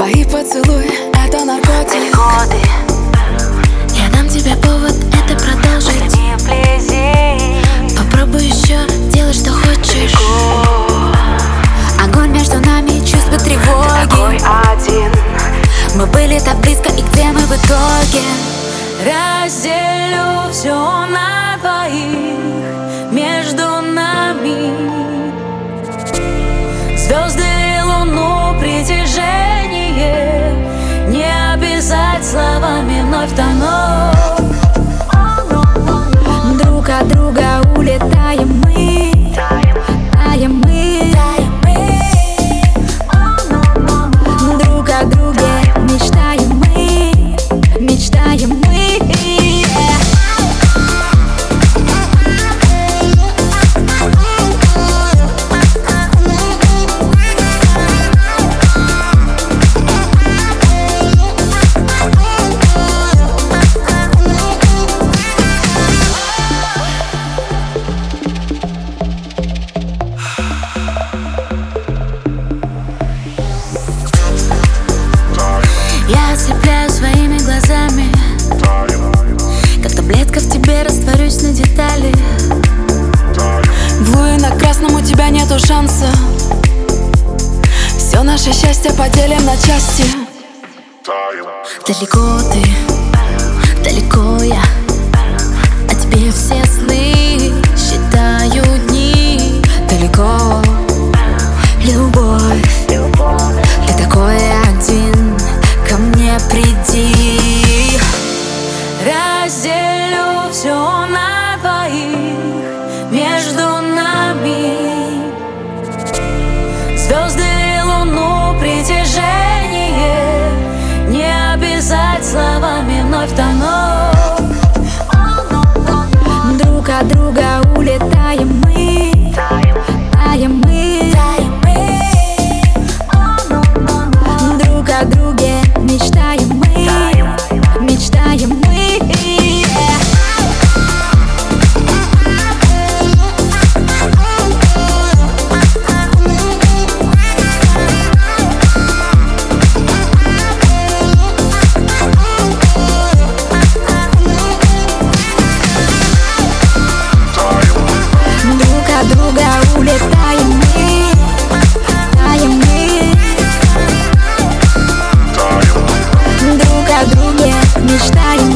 Твои поцелуи — это наркотик. Далеко ты, Я дам тебе повод это продолжить. не вблизи. Попробуй еще, делай, что хочешь. Огонь между нами, чувство тревоги. Такой один. Мы были так близко, и где мы в итоге? Разделю все на двоих между нами. Звезды и луну, притяжение. Не обязать словами вновь тонуть. Друг от друга улетаем мы. Таем мы. Друг о друге мечтаем мы. Мечтаем мы. Я ослепляю своими глазами, как таблетка в тебе растворюсь на детали. В луе на красном у тебя нету шанса. Все наше счастье поделим на части. Далеко ты, далеко я, а тебе все сны считаю дни. Далеко, любовь, ты такой один, ко мне приди. Разделю все на двоих между нами. Звезды и луну, притяжение. Не обязать словами вновь тонуть. Друг от друга улетаем мы. Таем мы. Друг о друге мечтаем мы. Мечтаем мы. Друга улетаем мы. Таем мы. Друг о друге мечтаем.